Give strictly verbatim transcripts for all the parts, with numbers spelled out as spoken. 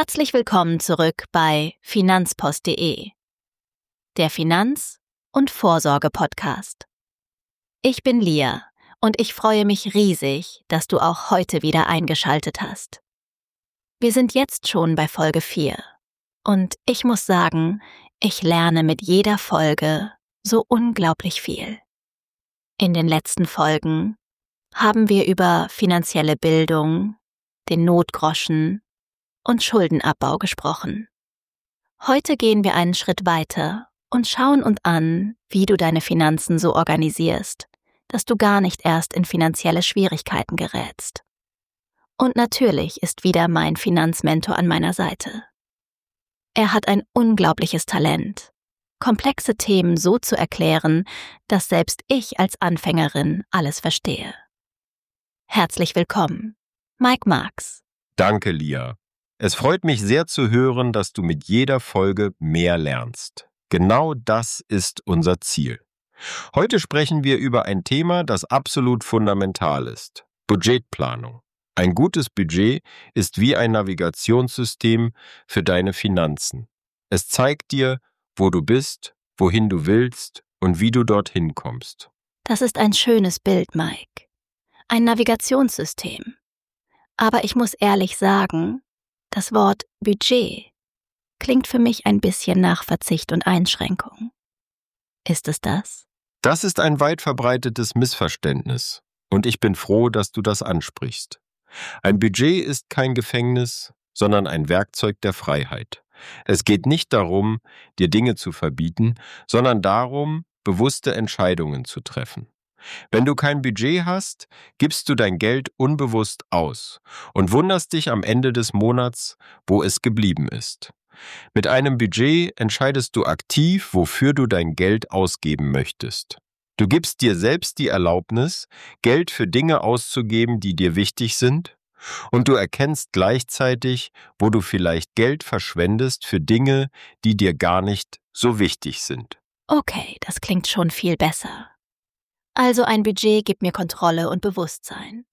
Herzlich willkommen zurück bei finanzpost punkt de, der Finanz- und Vorsorge-Podcast. Ich bin Lia und ich freue mich riesig, dass du auch heute wieder eingeschaltet hast. Wir sind jetzt schon bei Folge vier und ich muss sagen, ich lerne mit jeder Folge so unglaublich viel. In den letzten Folgen haben wir über finanzielle Bildung, den Notgroschen und Schuldenabbau gesprochen. Heute gehen wir einen Schritt weiter und schauen uns an, wie du deine Finanzen so organisierst, dass du gar nicht erst in finanzielle Schwierigkeiten gerätst. Und natürlich ist wieder mein Finanzmentor an meiner Seite. Er hat ein unglaubliches Talent, komplexe Themen so zu erklären, dass selbst ich als Anfängerin alles verstehe. Herzlich willkommen, Mike Marks. Danke, Lia. Es freut mich sehr zu hören, dass du mit jeder Folge mehr lernst. Genau das ist unser Ziel. Heute sprechen wir über ein Thema, das absolut fundamental ist: Budgetplanung. Ein gutes Budget ist wie ein Navigationssystem für deine Finanzen. Es zeigt dir, wo du bist, wohin du willst und wie du dorthin kommst. Das ist ein schönes Bild, Mike. Ein Navigationssystem. Aber ich muss ehrlich sagen, das Wort Budget klingt für mich ein bisschen nach Verzicht und Einschränkung. Ist es das? Das ist ein weit verbreitetes Missverständnis und ich bin froh, dass du das ansprichst. Ein Budget ist kein Gefängnis, sondern ein Werkzeug der Freiheit. Es geht nicht darum, dir Dinge zu verbieten, sondern darum, bewusste Entscheidungen zu treffen. Wenn du kein Budget hast, gibst du dein Geld unbewusst aus und wunderst dich am Ende des Monats, wo es geblieben ist. Mit einem Budget entscheidest du aktiv, wofür du dein Geld ausgeben möchtest. Du gibst dir selbst die Erlaubnis, Geld für Dinge auszugeben, die dir wichtig sind, und du erkennst gleichzeitig, wo du vielleicht Geld verschwendest für Dinge, die dir gar nicht so wichtig sind. Okay, das klingt schon viel besser. Also ein Budget gibt mir Kontrolle und Bewusstsein.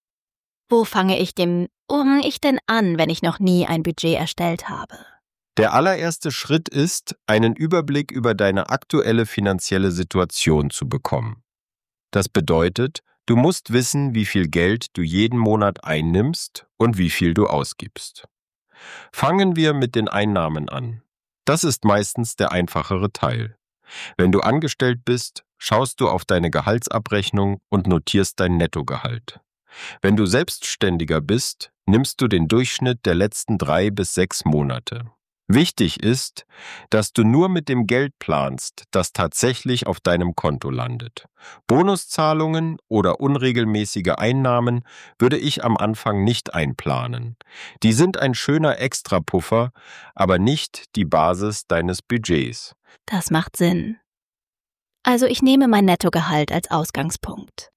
Wo fange ich dem um ich denn an, wenn ich noch nie ein Budget erstellt habe? Der allererste Schritt ist, einen Überblick über deine aktuelle finanzielle Situation zu bekommen. Das bedeutet, du musst wissen, wie viel Geld du jeden Monat einnimmst und wie viel du ausgibst. Fangen wir mit den Einnahmen an. Das ist meistens der einfachere Teil. Wenn du angestellt bist, schaust du auf deine Gehaltsabrechnung und notierst dein Nettogehalt. Wenn du Selbstständiger bist, nimmst du den Durchschnitt der letzten drei bis sechs Monate. Wichtig ist, dass du nur mit dem Geld planst, das tatsächlich auf deinem Konto landet. Bonuszahlungen oder unregelmäßige Einnahmen würde ich am Anfang nicht einplanen. Die sind ein schöner Extrapuffer, aber nicht die Basis deines Budgets. Das macht Sinn. Also ich nehme mein Nettogehalt als Ausgangspunkt.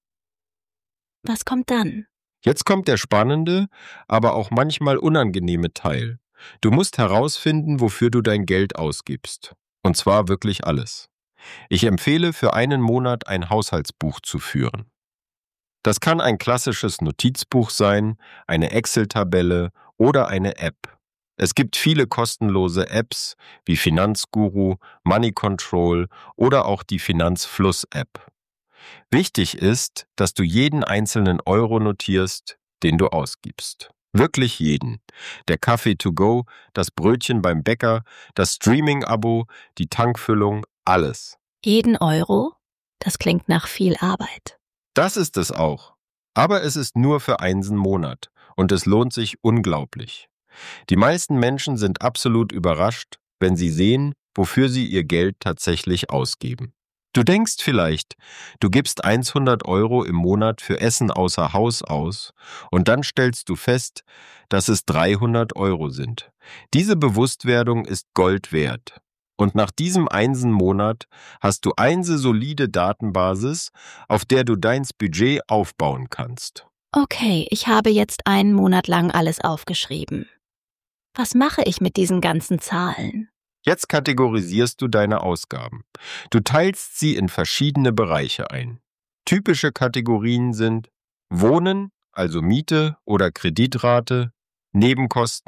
Was kommt dann? Jetzt kommt der spannende, aber auch manchmal unangenehme Teil. Du musst herausfinden, wofür du dein Geld ausgibst. Und zwar wirklich alles. Ich empfehle, für einen Monat ein Haushaltsbuch zu führen. Das kann ein klassisches Notizbuch sein, eine Excel-Tabelle oder eine App. Es gibt viele kostenlose Apps wie Finanzguru, Money Control oder auch die Finanzfluss-App. Wichtig ist, dass du jeden einzelnen Euro notierst, den du ausgibst. Wirklich jeden. Der Kaffee to go, das Brötchen beim Bäcker, das Streaming-Abo, die Tankfüllung, alles. Jeden Euro? Das klingt nach viel Arbeit. Das ist es auch. Aber es ist nur für einen Monat und es lohnt sich unglaublich. Die meisten Menschen sind absolut überrascht, wenn sie sehen, wofür sie ihr Geld tatsächlich ausgeben. Du denkst vielleicht, du gibst hundert Euro im Monat für Essen außer Haus aus und dann stellst du fest, dass es dreihundert Euro sind. Diese Bewusstwerdung ist Gold wert. Und nach diesem einen Monat hast du eine solide Datenbasis, auf der du dein Budget aufbauen kannst. Okay, ich habe jetzt einen Monat lang alles aufgeschrieben. Was mache ich mit diesen ganzen Zahlen? Jetzt kategorisierst du deine Ausgaben. Du teilst sie in verschiedene Bereiche ein. Typische Kategorien sind Wohnen, also Miete oder Kreditrate, Nebenkosten,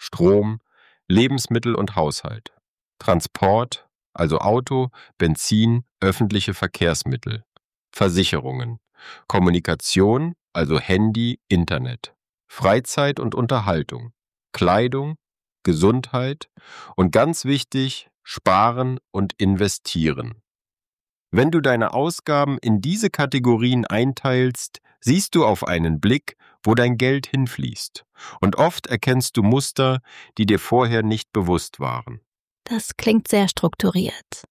Strom, Lebensmittel und Haushalt. Transport, also Auto, Benzin, öffentliche Verkehrsmittel. Versicherungen. Kommunikation, also Handy, Internet. Freizeit und Unterhaltung. Kleidung, Gesundheit und ganz wichtig, Sparen und Investieren. Wenn du deine Ausgaben in diese Kategorien einteilst, siehst du auf einen Blick, wo dein Geld hinfließt. Und oft erkennst du Muster, die dir vorher nicht bewusst waren. Das klingt sehr strukturiert.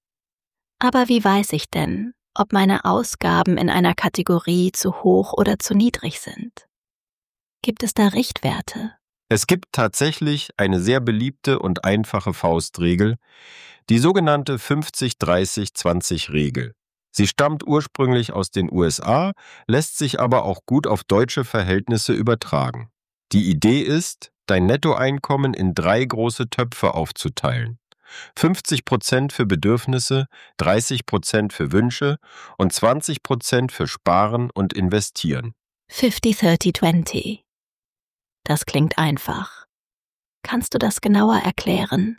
Aber wie weiß ich denn, ob meine Ausgaben in einer Kategorie zu hoch oder zu niedrig sind? Gibt es da Richtwerte? Es gibt tatsächlich eine sehr beliebte und einfache Faustregel, die sogenannte fünfzig dreißig zwanzig Regel. Sie stammt ursprünglich aus den U S A, lässt sich aber auch gut auf deutsche Verhältnisse übertragen. Die Idee ist, dein Nettoeinkommen in drei große Töpfe aufzuteilen. fünfzig Prozent für Bedürfnisse, dreißig Prozent für Wünsche und zwanzig Prozent für Sparen und Investieren. fünfzig dreißig zwanzig. Das klingt einfach. Kannst du das genauer erklären?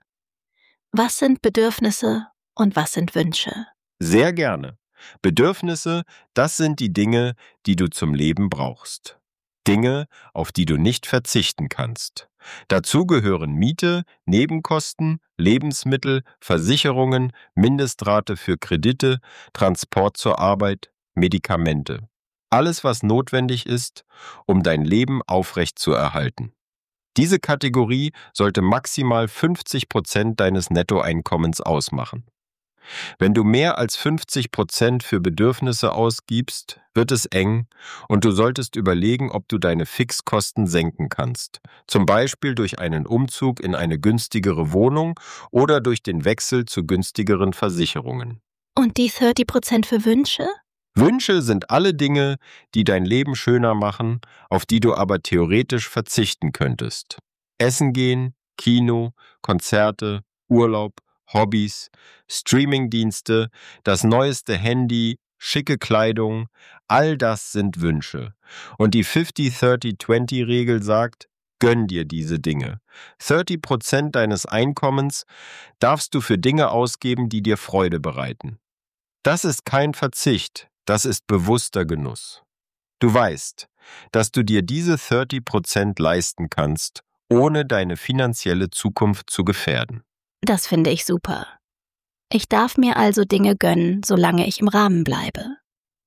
Was sind Bedürfnisse und was sind Wünsche? Sehr gerne. Bedürfnisse, das sind die Dinge, die du zum Leben brauchst. Dinge, auf die du nicht verzichten kannst. Dazu gehören Miete, Nebenkosten, Lebensmittel, Versicherungen, Mindestrate für Kredite, Transport zur Arbeit, Medikamente. Alles, was notwendig ist, um dein Leben aufrechtzuerhalten. Diese Kategorie sollte maximal fünfzig Prozent deines Nettoeinkommens ausmachen. Wenn du mehr als fünfzig Prozent für Bedürfnisse ausgibst, wird es eng und du solltest überlegen, ob du deine Fixkosten senken kannst. Zum Beispiel durch einen Umzug in eine günstigere Wohnung oder durch den Wechsel zu günstigeren Versicherungen. Und die dreißig Prozent für Wünsche? Wünsche sind alle Dinge, die dein Leben schöner machen, auf die du aber theoretisch verzichten könntest. Essen gehen, Kino, Konzerte, Urlaub, Hobbys, Streamingdienste, das neueste Handy, schicke Kleidung, all das sind Wünsche. Und die fünfzig dreißig zwanzig Regel sagt, gönn dir diese Dinge. dreißig Prozent deines Einkommens darfst du für Dinge ausgeben, die dir Freude bereiten. Das ist kein Verzicht, das ist bewusster Genuss. Du weißt, dass du dir diese dreißig Prozent leisten kannst, ohne deine finanzielle Zukunft zu gefährden. Das finde ich super. Ich darf mir also Dinge gönnen, solange ich im Rahmen bleibe.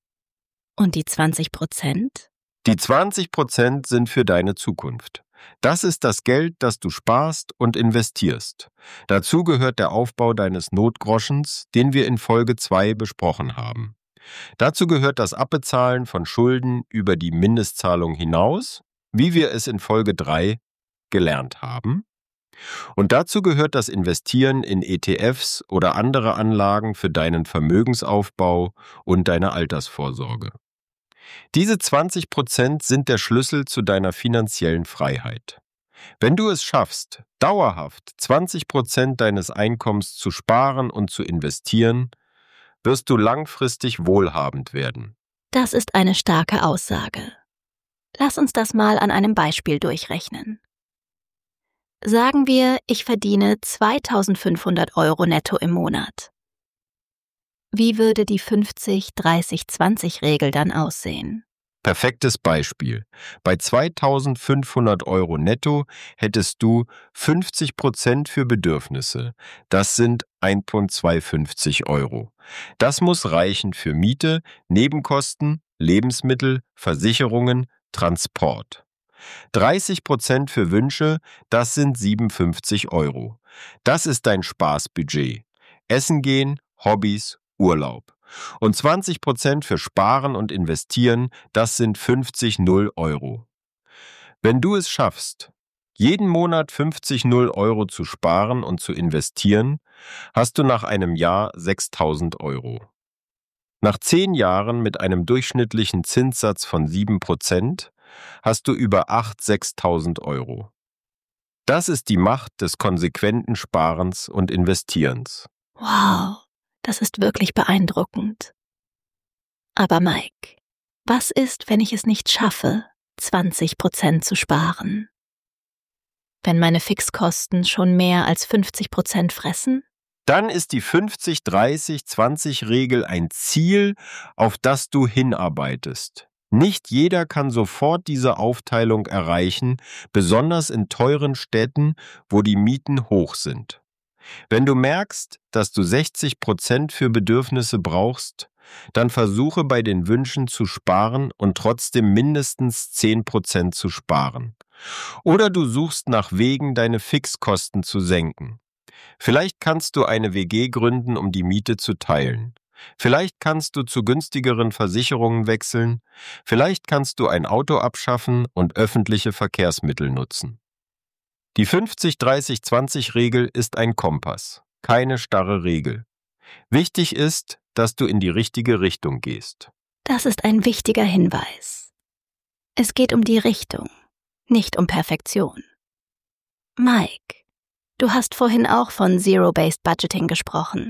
Und die zwanzig Prozent? Die zwanzig Prozent sind für deine Zukunft. Das ist das Geld, das du sparst und investierst. Dazu gehört der Aufbau deines Notgroschens, den wir in Folge zwei besprochen haben. Dazu gehört das Abbezahlen von Schulden über die Mindestzahlung hinaus, wie wir es in Folge drei gelernt haben. Und dazu gehört das Investieren in E T Fs oder andere Anlagen für deinen Vermögensaufbau und deine Altersvorsorge. Diese zwanzig Prozent sind der Schlüssel zu deiner finanziellen Freiheit. Wenn du es schaffst, dauerhaft zwanzig Prozent deines Einkommens zu sparen und zu investieren, wirst du langfristig wohlhabend werden. Das ist eine starke Aussage. Lass uns das mal an einem Beispiel durchrechnen. Sagen wir, ich verdiene zweitausendfünfhundert Euro netto im Monat. Wie würde die fünfzig dreißig zwanzig Regel dann aussehen? Perfektes Beispiel. Bei zweitausendfünfhundert Euro netto hättest du fünfzig Prozent für Bedürfnisse. Das sind ein Komma zweihundertfünfzig Euro. Das muss reichen für Miete, Nebenkosten, Lebensmittel, Versicherungen, Transport. dreißig Prozent für Wünsche, das sind siebenundfünfzig Euro. Das ist dein Spaßbudget. Essen gehen, Hobbys, Urlaub. Und zwanzig Prozent für Sparen und Investieren, das sind fünfzig Euro. Wenn du es schaffst, jeden Monat fünfzig Euro zu sparen und zu investieren, hast du nach einem Jahr sechstausend Euro. Nach zehn Jahren mit einem durchschnittlichen Zinssatz von sieben Prozent hast du über achttausend, sechstausend Euro. Das ist die Macht des konsequenten Sparens und Investierens. Wow, das ist wirklich beeindruckend. Aber Mike, was ist, wenn ich es nicht schaffe, zwanzig Prozent zu sparen? wenn meine Fixkosten schon mehr als fünfzig Prozent fressen? Dann ist die fünfzig dreißig zwanzig Regel ein Ziel, auf das du hinarbeitest. Nicht jeder kann sofort diese Aufteilung erreichen, besonders in teuren Städten, wo die Mieten hoch sind. Wenn du merkst, dass du sechzig Prozent für Bedürfnisse brauchst, dann versuche bei den Wünschen zu sparen und trotzdem mindestens zehn Prozent zu sparen. Oder du suchst nach Wegen, deine Fixkosten zu senken. Vielleicht kannst du eine W G gründen, um die Miete zu teilen. Vielleicht kannst du zu günstigeren Versicherungen wechseln. Vielleicht kannst du ein Auto abschaffen und öffentliche Verkehrsmittel nutzen. Die fünfzig dreißig zwanzig Regel ist ein Kompass, keine starre Regel. Wichtig ist, dass du in die richtige Richtung gehst. Das ist ein wichtiger Hinweis. Es geht um die Richtung, nicht um Perfektion. Mike, du hast vorhin auch von Zero-Based Budgeting gesprochen.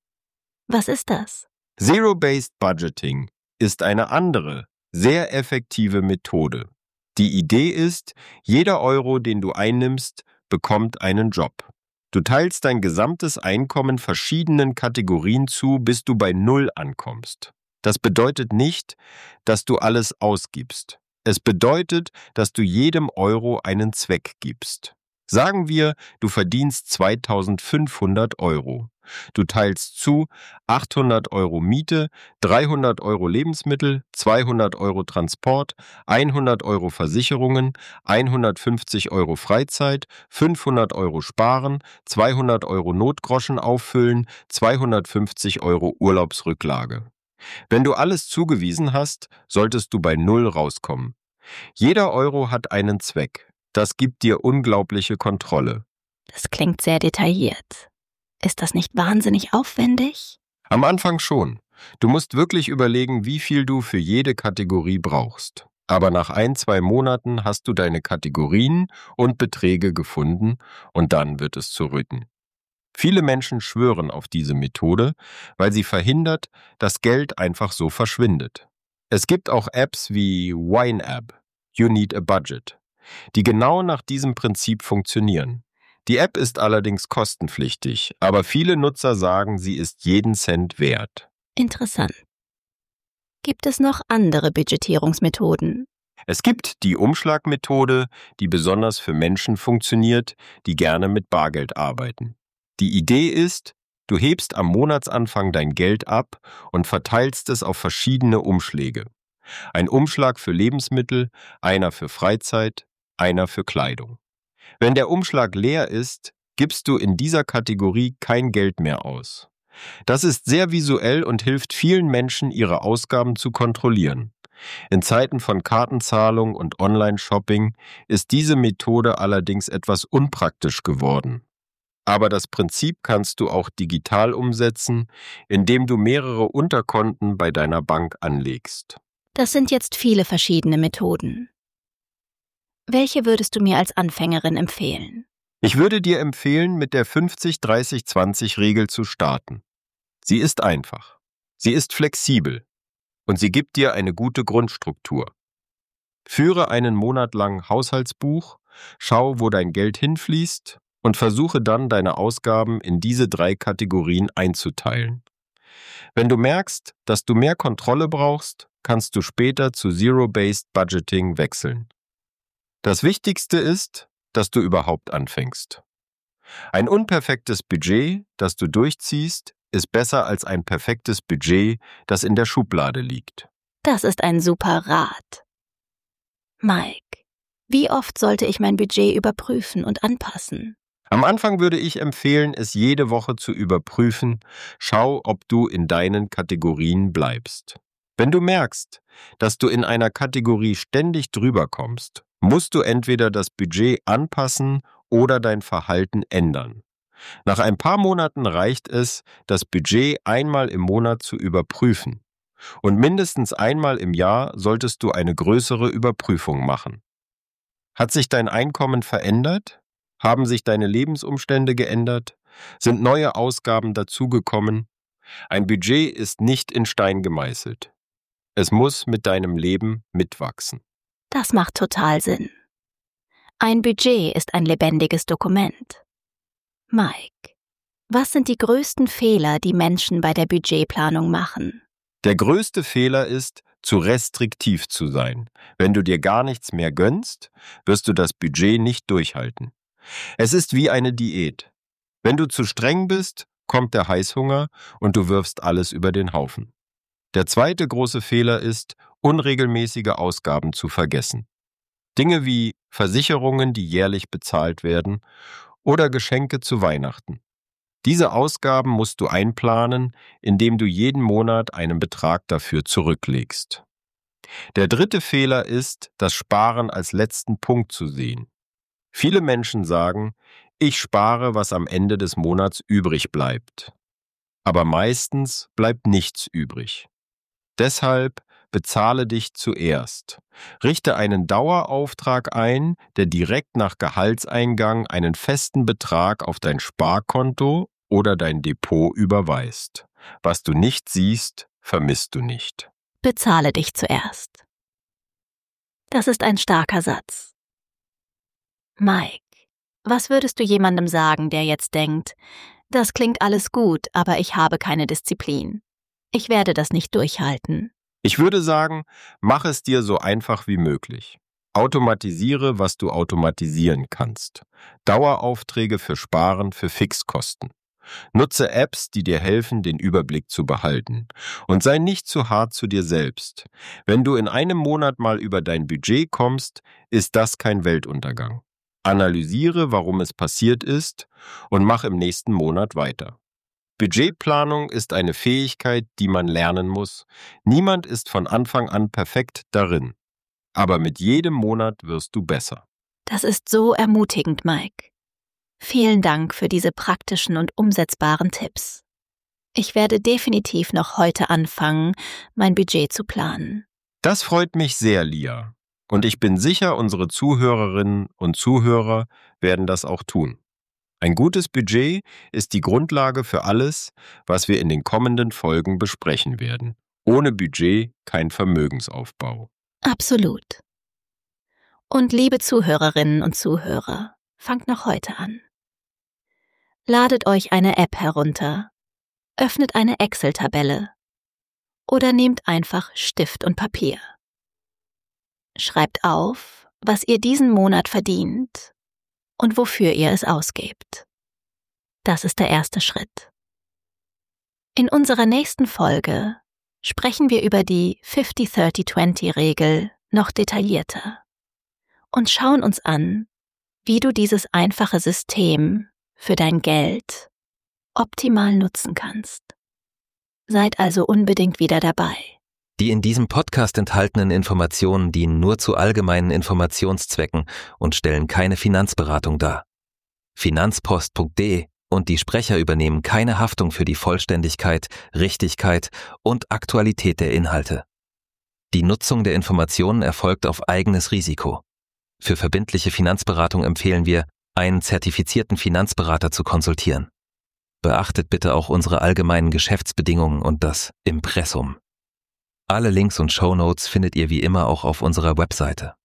Was ist das? Zero-Based Budgeting ist eine andere, sehr effektive Methode. Die Idee ist, jeder Euro, den du einnimmst, bekommt einen Job. Du teilst dein gesamtes Einkommen verschiedenen Kategorien zu, bis du bei Null ankommst. Das bedeutet nicht, dass du alles ausgibst. Es bedeutet, dass du jedem Euro einen Zweck gibst. Sagen wir, du verdienst zweitausendfünfhundert Euro. Du teilst zu achthundert Euro Miete, dreihundert Euro Lebensmittel, zweihundert Euro Transport, hundert Euro Versicherungen, hundertfünfzig Euro Freizeit, fünfhundert Euro Sparen, zweihundert Euro Notgroschen auffüllen, zweihundertfünfzig Euro Urlaubsrücklage. Wenn du alles zugewiesen hast, solltest du bei Null rauskommen. Jeder Euro hat einen Zweck. Das gibt dir unglaubliche Kontrolle. Das klingt sehr detailliert. Ist das nicht wahnsinnig aufwendig? Am Anfang schon. Du musst wirklich überlegen, wie viel du für jede Kategorie brauchst. Aber nach ein, zwei Monaten hast du deine Kategorien und Beträge gefunden und dann wird es zur Rücken. Viele Menschen schwören auf diese Methode, weil sie verhindert, dass Geld einfach so verschwindet. Es gibt auch Apps wie YNAB, You Need a Budget, die genau nach diesem Prinzip funktionieren. Die App ist allerdings kostenpflichtig, aber viele Nutzer sagen, sie ist jeden Cent wert. Interessant. Gibt es noch andere Budgetierungsmethoden? Es gibt die Umschlagmethode, die besonders für Menschen funktioniert, die gerne mit Bargeld arbeiten. Die Idee ist, du hebst am Monatsanfang dein Geld ab und verteilst es auf verschiedene Umschläge. Ein Umschlag für Lebensmittel, einer für Freizeit, einer für Kleidung. Wenn der Umschlag leer ist, gibst du in dieser Kategorie kein Geld mehr aus. Das ist sehr visuell und hilft vielen Menschen, ihre Ausgaben zu kontrollieren. In Zeiten von Kartenzahlung und Online-Shopping ist diese Methode allerdings etwas unpraktisch geworden. Aber das Prinzip kannst du auch digital umsetzen, indem du mehrere Unterkonten bei deiner Bank anlegst. Das sind jetzt viele verschiedene Methoden. Welche würdest du mir als Anfängerin empfehlen? Ich würde dir empfehlen, mit der fünfzig dreißig zwanzig Regel zu starten. Sie ist einfach, sie ist flexibel und sie gibt dir eine gute Grundstruktur. Führe einen Monat lang Haushaltsbuch, schau, wo dein Geld hinfließt und versuche dann, deine Ausgaben in diese drei Kategorien einzuteilen. Wenn du merkst, dass du mehr Kontrolle brauchst, kannst du später zu Zero-Based Budgeting wechseln. Das Wichtigste ist, dass du überhaupt anfängst. Ein unperfektes Budget, das du durchziehst, ist besser als ein perfektes Budget, das in der Schublade liegt. Das ist ein super Rat. Mike, wie oft sollte ich mein Budget überprüfen und anpassen? Am Anfang würde ich empfehlen, es jede Woche zu überprüfen. Schau, ob du in deinen Kategorien bleibst. Wenn du merkst, dass du in einer Kategorie ständig drüber kommst, musst du entweder das Budget anpassen oder dein Verhalten ändern. Nach ein paar Monaten reicht es, das Budget einmal im Monat zu überprüfen. Und mindestens einmal im Jahr solltest du eine größere Überprüfung machen. Hat sich dein Einkommen verändert? Haben sich deine Lebensumstände geändert? Sind neue Ausgaben dazugekommen? Ein Budget ist nicht in Stein gemeißelt. Es muss mit deinem Leben mitwachsen. Das macht total Sinn. Ein Budget ist ein lebendiges Dokument. Mike, was sind die größten Fehler, die Menschen bei der Budgetplanung machen? Der größte Fehler ist, zu restriktiv zu sein. Wenn du dir gar nichts mehr gönnst, wirst du das Budget nicht durchhalten. Es ist wie eine Diät. Wenn du zu streng bist, kommt der Heißhunger und du wirfst alles über den Haufen. Der zweite große Fehler ist, unregelmäßige Ausgaben zu vergessen. Dinge wie Versicherungen, die jährlich bezahlt werden, oder Geschenke zu Weihnachten. Diese Ausgaben musst du einplanen, indem du jeden Monat einen Betrag dafür zurücklegst. Der dritte Fehler ist, das Sparen als letzten Punkt zu sehen. Viele Menschen sagen, ich spare, was am Ende des Monats übrig bleibt. Aber meistens bleibt nichts übrig. Deshalb bezahle dich zuerst. Richte einen Dauerauftrag ein, der direkt nach Gehaltseingang einen festen Betrag auf dein Sparkonto oder dein Depot überweist. Was du nicht siehst, vermisst du nicht. Bezahle dich zuerst. Das ist ein starker Satz. Mike, was würdest du jemandem sagen, der jetzt denkt, das klingt alles gut, aber ich habe keine Disziplin. Ich werde das nicht durchhalten. Ich würde sagen, mach es dir so einfach wie möglich. Automatisiere, was du automatisieren kannst. Daueraufträge für Sparen, für Fixkosten. Nutze Apps, die dir helfen, den Überblick zu behalten. Und sei nicht zu hart zu dir selbst. Wenn du in einem Monat mal über dein Budget kommst, ist das kein Weltuntergang. Analysiere, warum es passiert ist, und mach im nächsten Monat weiter. Budgetplanung ist eine Fähigkeit, die man lernen muss. Niemand ist von Anfang an perfekt darin. Aber mit jedem Monat wirst du besser. Das ist so ermutigend, Mike. Vielen Dank für diese praktischen und umsetzbaren Tipps. Ich werde definitiv noch heute anfangen, mein Budget zu planen. Das freut mich sehr, Lia. Und ich bin sicher, unsere Zuhörerinnen und Zuhörer werden das auch tun. Ein gutes Budget ist die Grundlage für alles, was wir in den kommenden Folgen besprechen werden. Ohne Budget kein Vermögensaufbau. Absolut. Und liebe Zuhörerinnen und Zuhörer, fangt noch heute an. Ladet euch eine App herunter, öffnet eine Excel-Tabelle oder nehmt einfach Stift und Papier. Schreibt auf, was ihr diesen Monat verdient und wofür ihr es ausgebt. Das ist der erste Schritt. In unserer nächsten Folge sprechen wir über die fifty thirty twenty Regel noch detaillierter und schauen uns an, wie du dieses einfache System für dein Geld optimal nutzen kannst. Seid also unbedingt wieder dabei. Die in diesem Podcast enthaltenen Informationen dienen nur zu allgemeinen Informationszwecken und stellen keine Finanzberatung dar. Finanzpost punkt de und die Sprecher übernehmen keine Haftung für die Vollständigkeit, Richtigkeit und Aktualität der Inhalte. Die Nutzung der Informationen erfolgt auf eigenes Risiko. Für verbindliche Finanzberatung empfehlen wir, einen zertifizierten Finanzberater zu konsultieren. Beachtet bitte auch unsere allgemeinen Geschäftsbedingungen und das Impressum. Alle Links und Shownotes findet ihr wie immer auch auf unserer Webseite.